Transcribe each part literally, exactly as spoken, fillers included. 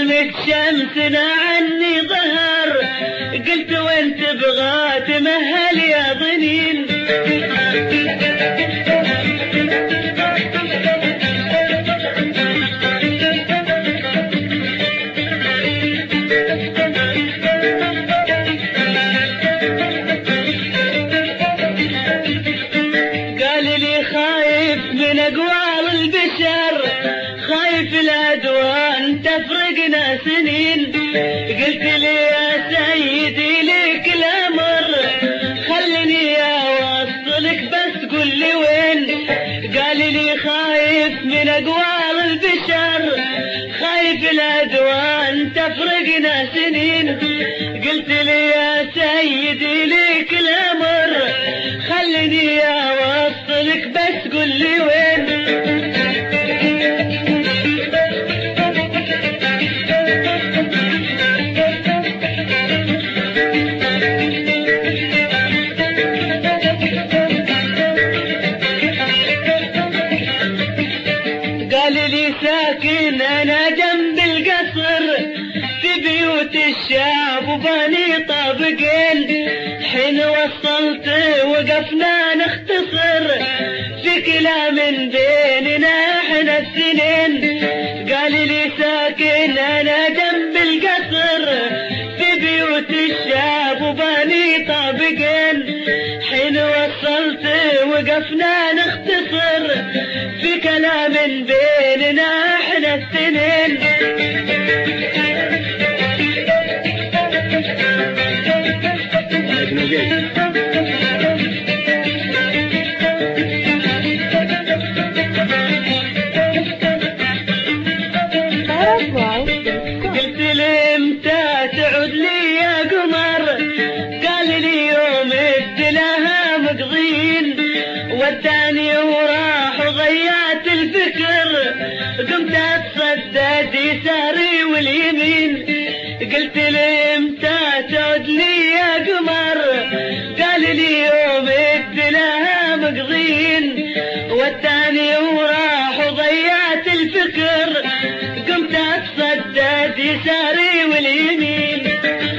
علمت شمسنا عني ظهر، قلت وين تبغى تمهل يا ظنين. قال لي خايف من أقوال البشر، خايف الأدوان تفرقنا سنين. قلت لي يا سيدي لك الأمر، خلني أوصلك بس قل لي وين. قال لي خايف من أقوال البشر، خايف الأدوان تفرقنا سنين. قلت لي يا سيدي لك الأمر، خلني أوصلك بس قل لي وين. قال لي ساكن أنا جنب القصر، في بيوت الشعب وبني طابقين. حين وصلت وقفنا نختصر، في كلام بيننا احنا السنين. قال لي ساكن أنا جنب القصر، في بيوت الشعب وبني طابقين. حين وصلت وقفنا نختصر، في كلام بيننا احنا السنين. قلت لي امتى تعود لي يا قمر، قال لي يوم ابتلاها مقضين. وداني وراح وضيعت الفكر، قمت اتصدد يساري واليمين. قلت لي امتى تعود لي يا قمر، قال لي يوم ابتلاها مقضين. وداني وراح وضيعت الفكر، قمت اتصدد يساري واليمين.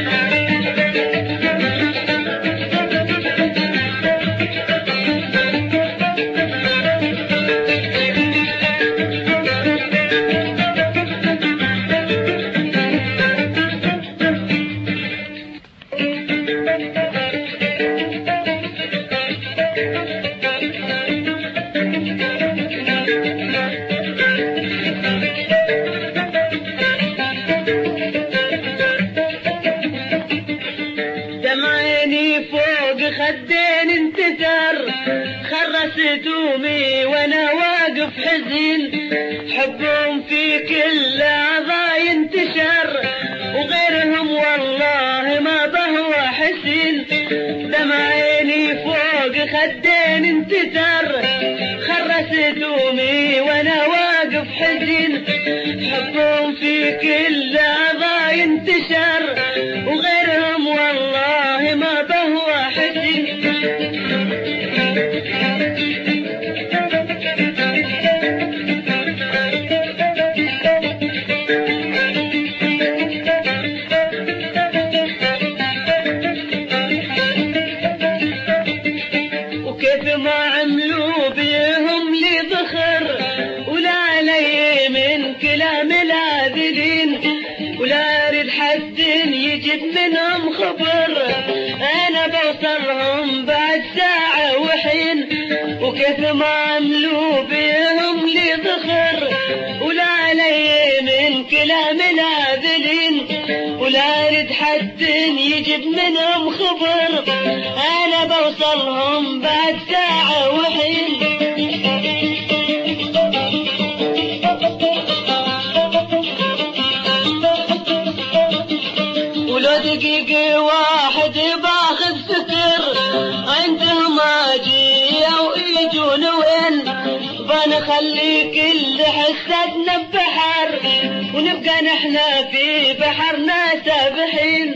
دمعيني فوق خدين انتثر، خرست دومي وانا واقف حزين. حبهم في كل اعضاء انتشر، وغيرهم والله ما بهوى حسين. دمعيني فوق خدين انتثر، خرست دومي وانا واقف حزين. حبهم في كل اعضاء انتشر، وغيرهم والله ما بهوى حزين. وكيف ما عملوا بيهم لي ذخر، ولا علي من كلام العاذلين. ولا اريد حد يجد منهم خبر، انا بوصلهم بعد ساعة وحين. وكيف ما عملوا بيهم لي ذخر، ولا علي من كلام العاذلين. ولا اريد حد يجد منهم خبر، انا بوصلهم بعد ساعة وحين. ولو دقيقة واحد باخذ ستر، عندهم اجي او يجون وين. بنخلي كل حسدنا ببحر، ونبقى نحنا في بحرنا سابحين.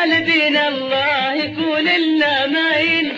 لدين الله يكون لنا معين.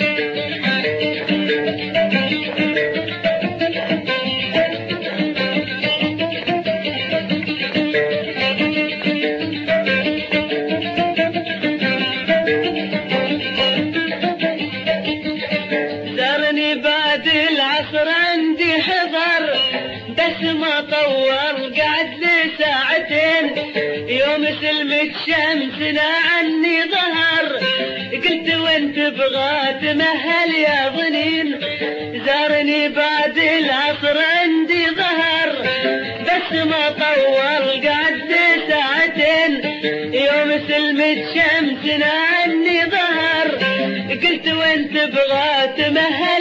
زارني بعد العصر عندي حضر بس ما طول قعد لي ساعتين، يوم سلمت شمسنا عني ظهر قلت وين تبغى تمهل يا ظنين. زارني بعد العصر عندي ظهر بس ما طول قعد لي ساعتين، يوم سلمت شمسنا عني ظهر قلت وين تبغى تمهل